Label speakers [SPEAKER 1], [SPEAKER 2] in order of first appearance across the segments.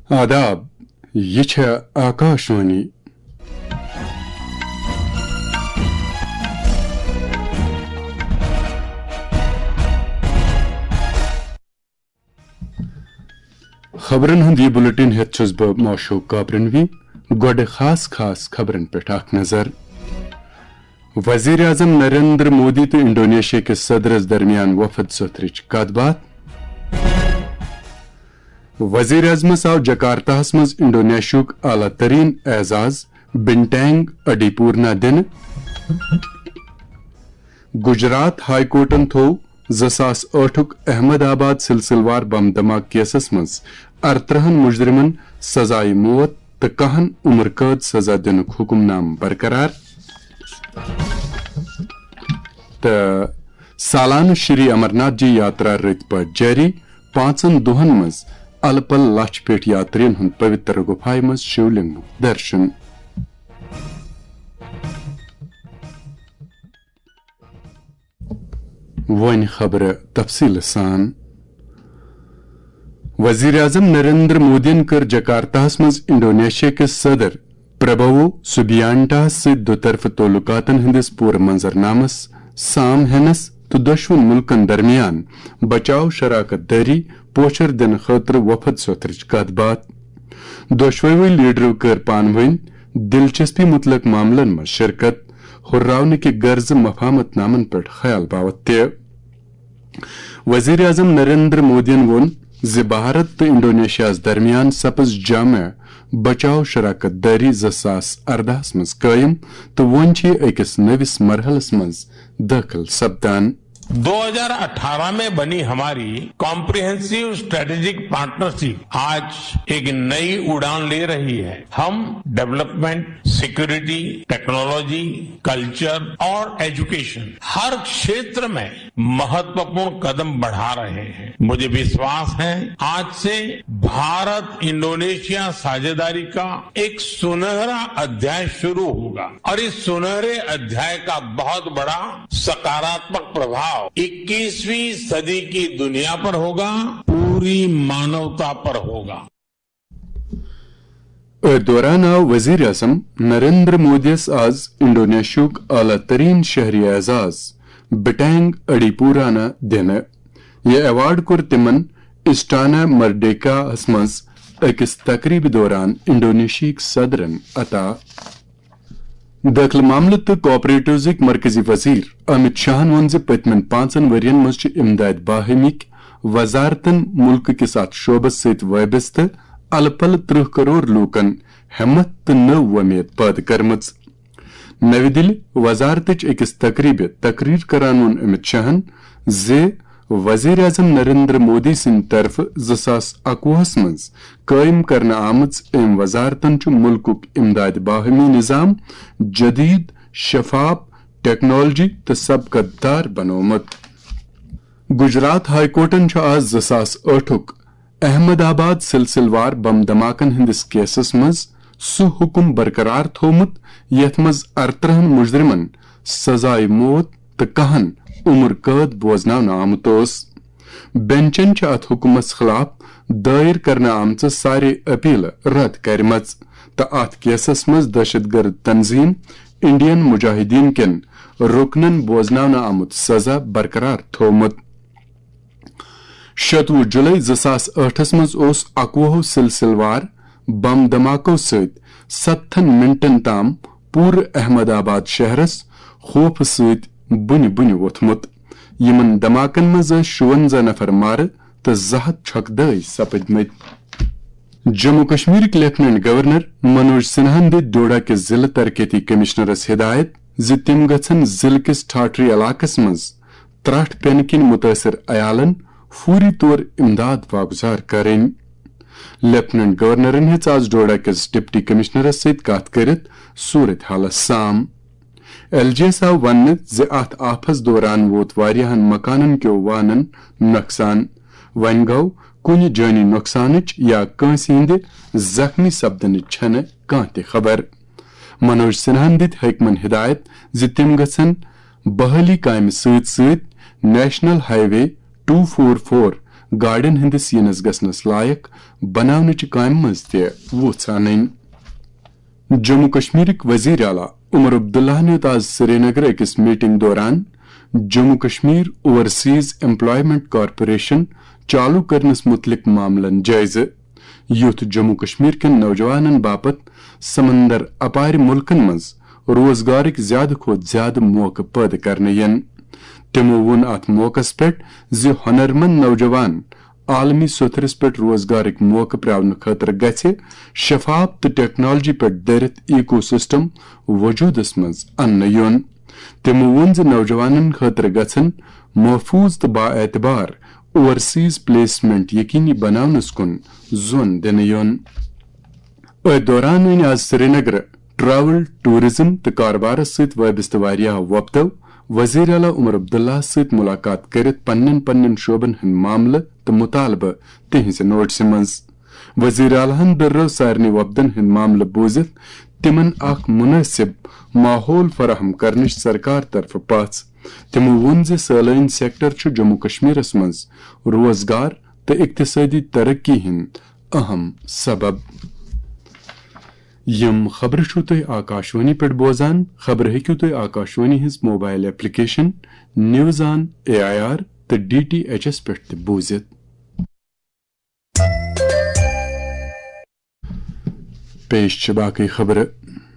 [SPEAKER 1] आदाब, ये आकाशवाणी। खबरन हुंद ये बुलेटिन हेत छुस ब मौशूक काबरनवी गोड खास खबरन पे आख नजर। वजीर आजम नरेंद्र मोदी तो इंडोनेशिया के सदरस दरमियान वफद सत्रच कत वजीर आजमस आव जकार्ताहस मज इंडोनेशियुक आला तरीन एजाज बिंटैंग अडीपूर्ना दिन। गुजरात हाई कोर्टन थो 2008 अहमदाबाद सिलसिलवार बम धमाक केसस मज 18 मुजरिमन सजाए मौत तो 10 उम्र कैद सजा दिन हुक्मनाम बरकरार। तो सालाना श्री अमरनाथ जी यात्रा रत पे जारी 5 दोहन मज अलपल लक्ष पेट यात्रियन हुंद पवित्र गुफाई मज शिवलिंग दर्शन। वन खबर तफसील सान। वजीर आजम नरेंद्र मोदी कर जकार्ताहस मज इंडोनेशिया के सदर प्रबोवो सुबियांटा से दोतरफ तोलुकातन हंदिस पूर मंजरनामस साम हेनस तो दुश्मन मुल्कन दरमियान बचाव शराकत दारी पोशर दिन खतर वफद सोत्रच कत बात। दोशवे लीडरों कर पानवन दिलचस्पी मुतलक मामलन में शिरकत हुर्रावने के गर्ज मफामत नामन पर ख्याल बावत वजीर आजम नरेंद्र मोदी वोन जे भारत तो इंडोनेशिया दरमियान सपज जामे बचाव शराकत दारी 2018 मज कायम तो वन अकिस नविस मरहलस मज दाखिल सपदान।
[SPEAKER 2] 2018 में बनी हमारी कॉम्प्रिहेंसिव स्ट्रेटेजिक पार्टनरशिप आज एक नई उड़ान ले रही है। हम डेवलपमेंट, सिक्योरिटी, टेक्नोलॉजी, कल्चर और एजुकेशन हर क्षेत्र में महत्वपूर्ण कदम बढ़ा रहे हैं। मुझे विश्वास है आज से भारत इंडोनेशिया साझेदारी का एक सुनहरा अध्याय शुरू होगा और इस सुनहरे अध्याय का बहुत बड़ा सकारात्मक प्रभाव 21वीं सदी की दुनिया पर होगा, पूरी मानवता पर होगा।
[SPEAKER 1] दौरान आव वजीर आजम नरेंद्र मोदी आज इंडोनेशियुक आला तरीन शहरी एजाज बिटैंग अडीपूराना दिन यह अवार्ड कुर तिमन इस्टाना मर्डेका मज अकिस तकरीब दौरान इंडोनेशियक सदरन अता। दाखिल मामले तो कोऑपरेटिव्स मरकजी वजीर अमित शाहन वोन पतमन 5 वरियन मज इमदाद बाहमिक वजारतन मुल्क के साथ शोबस सत वाबस्त अलपल 30 करोड़ लूकन हिम्मत तो नव वमेद पैद करमच। नवी दिल्ली वजारतच अकिस तकरीर करान वोन अमित शाहन जे वजीर आजम नरेंद्र मोदी सिंद तरफ 2021 मज कायम करना आमच एम वजारतन मुल्कुक इमदाद बाहमी निजाम जदीद शफाफ टेक्नोलॉजी तो सबकतदार बनोमत। गुजरात हाई कोर्टन आज 2008 अहमदाबाद सिलसिलवार बम धमाकन हंदिस केसस मज सु हुक्म बरकरार थोमुत यथ मज 18 मुजरिमन सजाए मौत तो 10 उम्र कैद बोजन आमुत। बेंचन अत हुक्मस खिलाफ दायर करना आमच सारे अपील रद्द करमच तो अत केसस मज दहशतगर्द तंजीम इंडियन मुजाहिदीन केन रुकनन बोजन आमुत सजा बरकरार थोमुत। 7 जुलाई 2008 मज 11 सिलसिलवार बम धमाकों सत 7 मिनटन ताम पूर अहमदाबाद शहरस खौफ सत बुनि बुनि वोथमुत। यमन धमाकन मज 56 नफर मार तो 2 छकदई सपदमत। जम्मू कश्मीर के लेफ्टिनेंट गवर्नर मनोज सिन्हान दित डोडा के जिला तरक्की कमिश्नरस हिदायत ज तिम गछन जिले किस ठाठरी इलाकस मज त्राठ पेन किन मुतासर अयालन फूरी तौर इमदाद वागुजार करें। लेफ्टिनेंट गवर्नरन हेच आज डोडा किस डिप्टी कमिश्नरस सत कत करित सूरत हालत साम। एलजीएस आव वन जे अत आफस दौरान वोत वारियाहन मकानन क्यों वानन नुकसान वन गौ कुछ जानी नुकसानच या कंस हिंद जख्मी सपदन छन कह त खबर। मनोज सिन्हान दित हकमन हिदायत ज तिम गसन बहाली कायम सत नेशनल हाईवे 244 گاڑین ہندس ینس گژھنس لائق بناونچ کامہ مز تہ وُژھ انٕنۍ. جموں کشمیرک وزیر اعلیٰ عمر عبداللہ نے آز سری نگر اکس میٹنگ دوران Jammu Kashmir overseas employment corporation چالو کرنس متعلق معاملن جائزہ. یُتھ جموں کشمیر کن نوجوانن باپت سمندر اپار ملکن مز روزگارک زیادہ کھوت زیادہ موقع پٲدٕ کرنہٕ ین. تمو ووٚن اتھ موقعس پٮ۪ٹھ زِ ہۄنرمند نوجوان عالمی سطرس پٮ۪ٹھ روزگارک موقع پرٛاونہٕ خٲطرٕ گژھِ شفاف تہٕ ٹیکنالوجی پٮ۪ٹھ دٔرِتھ ایکو سسٹم وجوٗدس منٛز اننہٕ یُن. تمو ووٚن زِ نوجوانن خٲطرٕ گژھن محفوظ تہٕ با اعتبار اوورسیز پلیسمنٹ یقینی بناونس کُن زون دِنہٕ یُن. أتھۍ دوران أنۍ آز سری نگر ٹریول ٹوٗرزم تہٕ کاربارس سۭتۍ وابستہٕ واریاہ وۄپدو وزیر اعلیٰ عمر عبداللہ سۭتۍ ملاقات کٔرِتھ پننٮ۪ن شعبن ہٕنٛدۍ معاملہٕ تہٕ مطالبہٕ تِہنٛزِ نوٹسہِ منٛز. وزیر اعلیٰ ہن دٔررٲو سارنٕے وۄپدن ہٕنٛدۍ معاملہٕ بوٗزِتھ تِمن اکھ مُنٲسِب ماحول فراہم کرنٕچ سرکار طرفہٕ پژھ. تِمو ووٚن زِ سٲلٲنۍ سیکٹر چھُ جموں کشمیرس منٛز روزگار تہٕ اقتصٲدی ترقی ہٕنٛدۍ اہم سبب. یم خبرٕ چھُو تُہۍ آکاشوانی پٮ۪ٹھ بوزان. خبرٕ ہیٚکِو تُہۍ آکاشوانی ہٕنٛز mobile application news on AIR تہٕ DTHS پٮ۪ٹھ تہِ بوٗزِتھ. پیش چھِ باقٕے خبرٕ.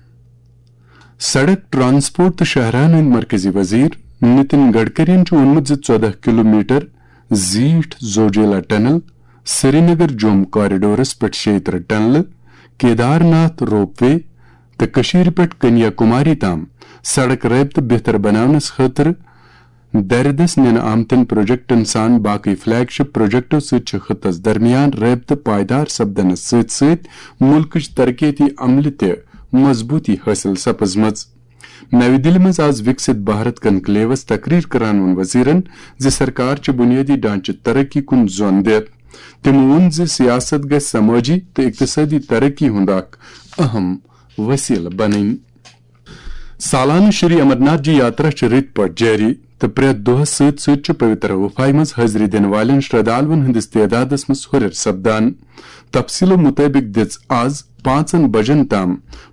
[SPEAKER 1] سڑک ٹرانسپورٹ تہٕ شاہراہن ہٕنٛدۍ مرکزی وزیر نتن گڈکرین چھُ ووٚنمُت زِ 14 کلومیٹر زیٖٹھ زوجیلا ٹنل سری نگر جوم کوریڈورس پٮ۪ٹھ 36 ٹنلہٕ کیدار ناتھ روپ وے تہٕ کٔشیٖرِ پٮ۪ٹھ کنیا کُماری تام سڑک رٲبطہٕ بہتر بناونس خٲطرٕ دردس نِنہٕ آمتٮ۪ن پروجیکٹن سان باقٕے فلیگ شپ پروجیکٹو سۭتۍ چھِ خطس درمیان رٲبطہٕ پائیدار سپدنس سۭتۍ سۭتۍ مُلکٕچ ترقیٲتی عملہِ تہِ مضبوٗطی حٲصِل سپٕزمٕژ. نوِ دِلہِ منٛز آز وِکسِت بھارت کنکلیوس تقریر کران ووٚن وزیرن زِ سرکار چھِ بُنیٲدی ڈھانچہٕ ترقی کُن زون دِتھ. تِمو ووٚن زِ سیاست گژھِ سمٲجی تہٕ اقتصٲدی ترقی ہُنٛد اکھ اہم وسیلہٕ بنٕنۍ. سالانہٕ شری امرناتھ جی یاترا چھِ رٕتۍ پٲٹھۍ جٲری تہٕ پرٛٮ۪تھ دۄہس سۭتۍ سۭتۍ چھُ پویتر گُفایہِ منٛز حٲضری دِنہٕ والٮ۪ن شردالون ہٕنٛدِس تعدادس منٛز ہُرٮ۪ر سپدان. تفصیلو مُطٲبق دِژ آز 5 بجن تام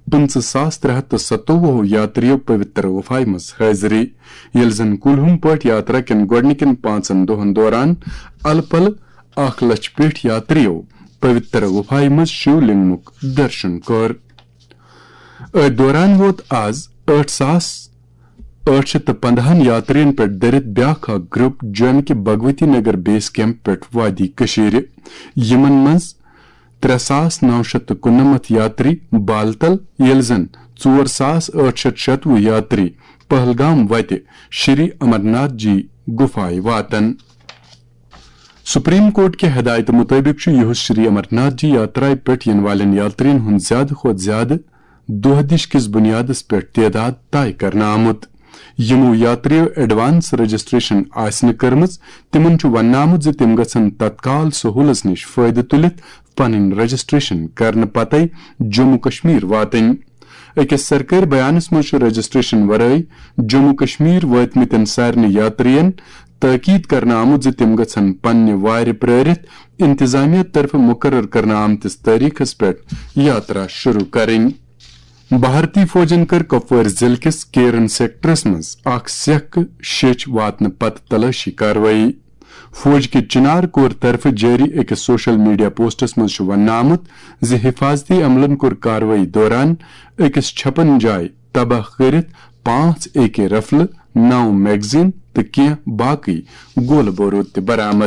[SPEAKER 1] 5,327 یاتریو پویتر گُفایہِ منٛز حٲضری، ییٚلہِ زن کُلہُم پٲٹھۍ یاترا کٮ۪ن گۄڈنِکٮ۪ن 5 دۄہن دوران الہٕ پلہٕ 1 لچھ پیٹھ یاتریو پویتر گُفایہِ منٛز شیو لنگمُک درشن کوٚر. أتھۍ دوران ووت آز 8,815 یاترین پٮ۪ٹھ دٔرِتھ بیٛاکھ اکھ گرُپ جوٚمہِ کہِ بھگوتی نگر بیس کیمپ پٮ۪ٹھ وادی کٔشیٖرِ. یِمن منٛز 3,994 یاتری بالتل ییٚلہِ زن 4,896 یاتری پہلگام وتہِ شری امرناتھ جی گُفایہِ واتن. سپریم کورٹ کہِ ہدایتہٕ مُطٲبق چھُ یِہُس شری امرناتھ جی یاترایہِ پٮ۪ٹھ یِنہٕ والٮ۪ن یاترین ہُنٛد زیادٕ کھۄتہٕ زیادٕ دۄہ دِش کِس بُنیادس پٮ۪ٹھ تعداد طے کرنہٕ آمُت. یِمو یاتریو ایڈوانس رجسٹریشن آسہِ نہٕ کٔرمٕژ تِمن چھُ وننہٕ آمُت زِ تِم گژھن تتکال سہوٗلژ نِش فٲیدٕ تُلِتھ پنٕنۍ رجسٹریشن کرنہٕ پتے جموں کشمیر واتٕنۍ. أکِس سرکٲرۍ بیانس منٛز چھُ رجسٹریشن ورٲے جموں کشمیر وٲتمٕتٮ۪ن سارنٕے یاترین تٲکیٖد کرنہٕ آمُت زِ تِم گژھن پننہِ وارِ پرٛٲرِتھ انتظامیہ طرفہٕ مُقرر کرنہٕ آمتِس تٲریٖخس پٮ۪ٹھ یاترا شروٗع کرٕنۍ. بھارتی فوجن کٔر کپوٲرۍ ضلعہٕ کِس کیرن سیکٹرس منٛز اکھ سیکھ شیٚچھ واتنہٕ پتہٕ تلٲشی کاروٲیی. فوج کہِ چنار کور طرفہٕ جٲری أکِس سوشل میڈیا پوسٹس منٛز چھُ وننہٕ آمُت زِ حفاظتی عملن کوٚر کاروٲیی دوران أکِس چھپن جایہِ تباہ کٔرِتھ 5 AK رفلہٕ، 9 میگزیٖن تہٕ کینٛہہ باقٕے گولہٕ بوروٗد تہِ برآمد.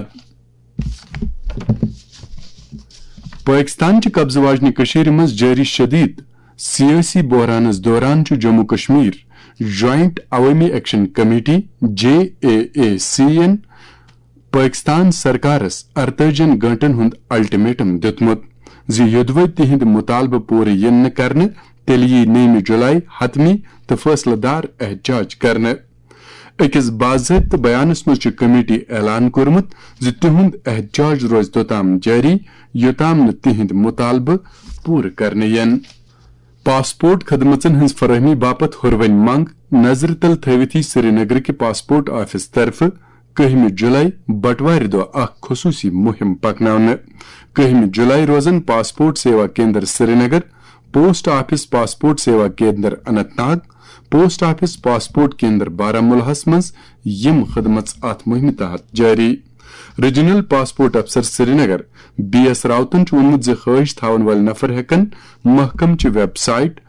[SPEAKER 1] پٲکستانچہِ قبضہٕ واجنہِ کٔشیٖرِ منٛز جٲری شدیٖد سیٲسی بحرانس دوران چھُ جموں کشمیر جوائنٹ عوٲمی ایکشن کمیٹی JAAC ین پٲکستان سرکارس 48 گٲنٛٹن ہُنٛد الٹِمیٹم دِیُتمُت زِ یوٚدوے تِہنٛدِ مُطالبہٕ پوٗرٕ یِن نہٕ کرنہٕ تیٚلہِ یی 9 جُلائی حتمی تہٕ فٲصلہٕ دار احتجاج کرنہٕ. أکِس باضٲبطہٕ بیانس منٛز چھُ کمیٹی اعلان کوٚرمُت زِ تِہُنٛد احتجاج روزِ توٚتام جٲری یوٚتام نہٕ تِہنٛدۍ مُطالبہٕ پوٗرٕ کرنہٕ یِن. پاسپورٹ خدمژن ہٕنٛز فراہمی باپتھ ہُر وۄنۍ منٛگ نظرِ تل تھٲوِتھٕے سری نگرٕکہِ پاسپورٹ آفس طرفہٕ 1 جولائی بٹوار دہ اخ خصوصی مہم پکناؤن 1 جولائی روزن passport Seva Kendra Srinagar post office passport Seva Kendra Anantnag post office passport Kendra Baramulla مز یم خدمت ات مہم تحت جاری ریجنل پاسپورٹ افسر سری نگر BS راوتن ونمت زِ خواہش تھاون وال نفر ہیکن محکم چہ ویب سائٹ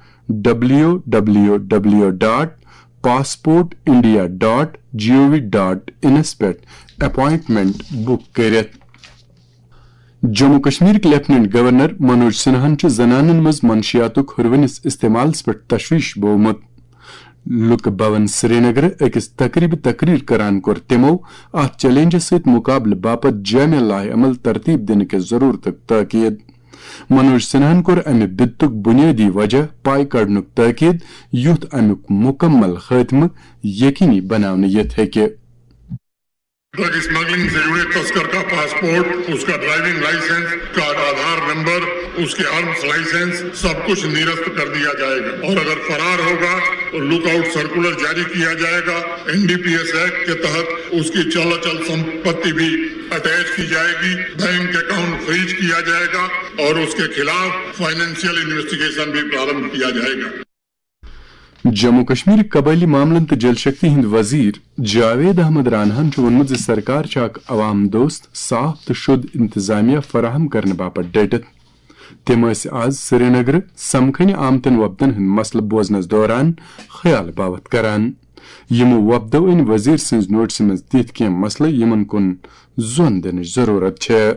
[SPEAKER 1] www.passportindia.gov.in پہ اپوائنٹمنٹ بک کرت جموں کشمیر لیفٹننٹ گورنر منوج سنہاہن زنانن مز منشیاتک ہرونس استعمال پہ تشویش بومت لک بھون سری نگر اکس تقریر کران کور تمو ات چیلنجس ست مقابلہ باپت جامع لاہ عمل ترتیب دن کے ضرورت تاکید منوج سنہاہن کور امہ بدتک بنیادی وجہ پائے کڑنک تاکید یوت امیک مکمل خاتمہ یقینی بناون یت ہیکہ
[SPEAKER 3] ڈرگ اسمگلنگ سے جڑے تسکر کا پاسپورٹ اس کا ڈرائیونگ لائسنس کا آدھار نمبر اس کے آرمز لائسنس سب کچھ نیرست کر دیا جائے گا اور اگر فرار ہوگا تو لک آؤٹ سرکولر جاری کیا جائے گا NDPS ایکٹ کے تحت اس کی چل سمپتی بھی اٹیچ کی جائے گی بینک اکاؤنٹ فریز کیا جائے گا اور اس کے خلاف فائنینشیل انویسٹیگیشن بھی پرارمبھ کیا جائے گا
[SPEAKER 1] جموں کشمیر قبائلی معاملن تو جل شکتی ہند وزیر جاوید احمد راناہن ونمت سرکار اک عوام دوست صاف تو شد انتظامیہ فراہم کرنے باپت ڈٹت تم آز سری نگر سمکھن آمتن وفدن ہند مسئلہ بوزنس دوران خیال باوت کران یمو وفدو ان وزیر سنز نوٹس مز تیت کی مسئلہ یمن کن زون دن ضرورت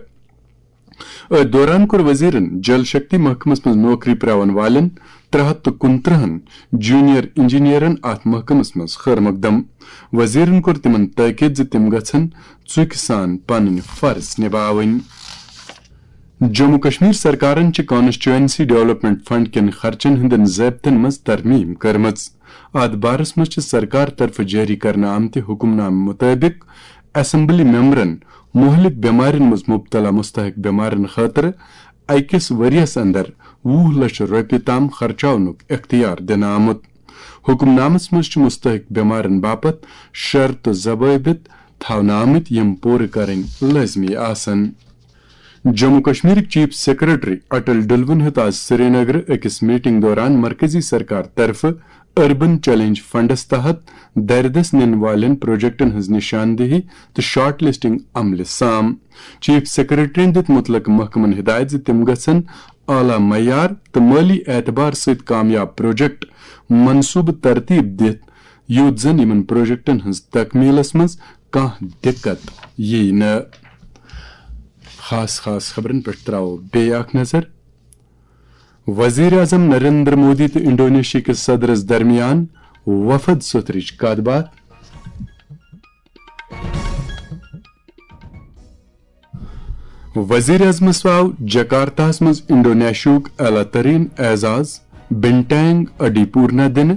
[SPEAKER 1] دوران کور وزیرن جل شکتی محکمس مز نوکری پراون والن 329 جونیئر انجینئرن ات محکمس مز خیر مقدم وزیرن کور تمن تاکید تم گھن ژُکہِ سان پنن فرض نباون جموں کشمیر سرکارن کانسٹیچوئنسی ڈیولپمنٹ فنڈ کن خرچن ہندن ضابطن مز ترمیم کرمژ ات بارس مز سرکار طرف جاری کرنے آمت حکم نامہ مطابق اسمبلی ممبرن مہلک بیمارن مز مبتلا مستحق بیمارن خاطر اکس وریس اندر 20 لچھ روپیہ تام خرچاونک اختیار دن آمت حکم نامس مز مستحق بیمارن باپت شرط و ضوابط تھاونہ آمت یم پور کرن لازمی آسن جموں کشمیر چیف سیکرٹری اٹل ڈلون ہت آج سری نگر اکس میٹنگ دوران مرکزی سرکار طرف اربن چیلنج فنڈس تحت دردس نن والن پروجیکٹن ہز نشاندہی تو شارٹ لسٹنگ عمل سام چیف سیکرٹری دت متعلق محکمن ہدایت تم گھن اعلی معیار تو مالی اعتبار ست کامیاب پروجیکٹ منصوبہ ترتیب دت یوت زن یمن پروجیکٹن ہز تکمیلس مز کانٛہہ دقت یی نہ خاص خبرن پہ تراو بیٚیہِ اکھ نظر وزیر اعظم نریندر مودی تو انڈونیشیا کس صدرس درمیان وفد سترچ کت بات وزیر اعظمس آو جکارتاہس مز انڈونیشیاک اعلیٰ ترین اعزاز بنٹینگ اڈی پورنا دن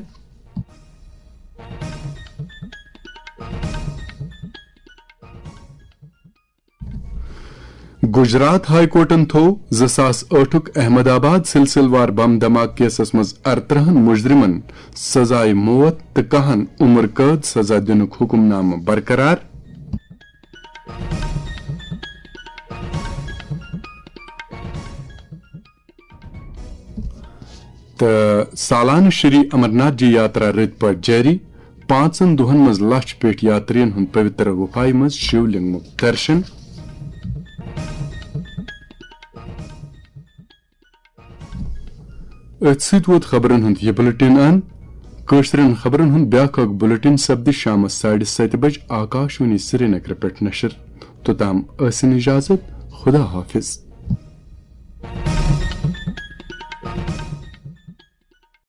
[SPEAKER 1] گجرات ہائی کورٹن تھو 2008 احمد آباد سلسل وار بم دھماکہ کیسس مز 18 مجرمن سزائے موت تو 10 عمر قید سزا دنک حکم نامہ برقرار تو سالانہ شری امرناتھ جی یاترا رت پہ جاری 5 دہن مز لچھ پیٹ یاترین ہند پوتر گفائی مز شیولنگک درشن ات ست ووت خبرن ہند یہ بلٹن ان کشرن خبرن ہند بیاکھ اکھ بلٹن سپد شام 7:30 بج آکاشوانی سری نگر پہ نشر توتام ٲسِن اجازت خدا حافظ